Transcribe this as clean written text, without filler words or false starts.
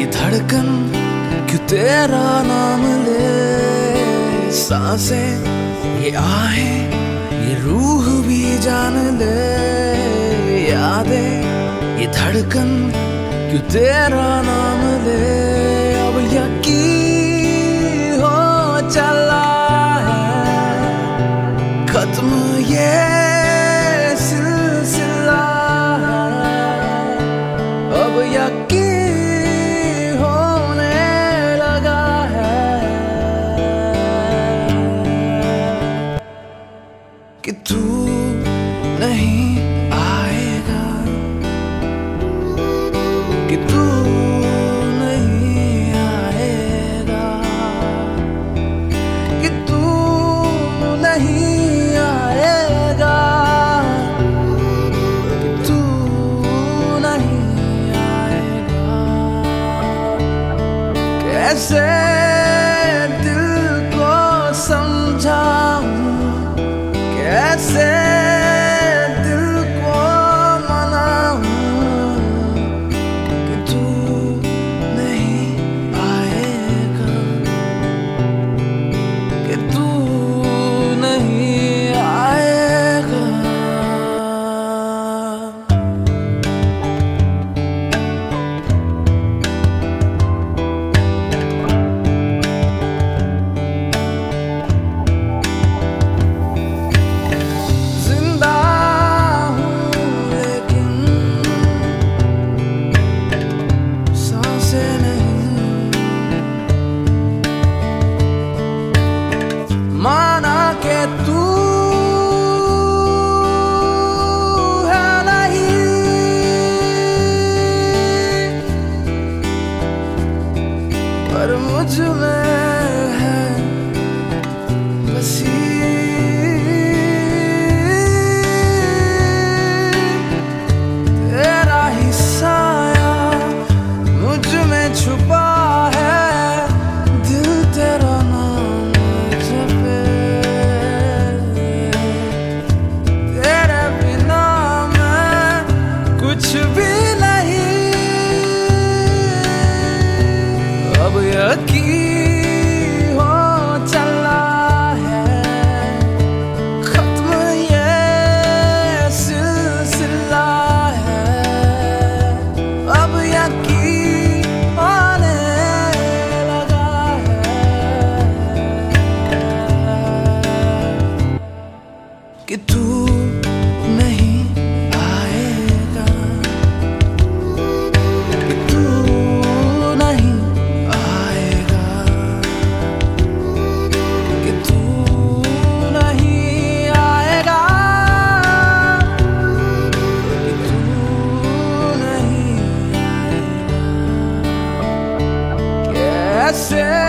ये धड़कन क्यों तेरा नाम ले, सांसें ये आहें ये रूह भी जान ले, यादें ये धड़कन क्यों तेरा नाम ले। अब यकीन हो चला है खत्म ये सिलसिला, अब यकीन होने लगा है कि तू नहीं आएगा, कि तू नहीं आएगा, कि तू नहीं आएगा, कि तू नहीं आएगा। कैसे दिल को समझाऊं, कैसे दिल को मनाऊं कि तू नहीं आएगा, कि तू नहीं आएगा। माना के तू है नहीं, पर मुझ में है बसी। तेरा ही साया मुझ में छुपा है, दिल तेरा नाम जपे, तेरे बिना मैं कुछ भी नहीं। अब यकीन हो चला है खत्म ये सिलसिला है, अब यकीन होने लगा है कि तू नहीं आएगा, कि तू नहीं आएगा, कि तू नहीं आएगा, कि तू नहीं आएगा। कैसे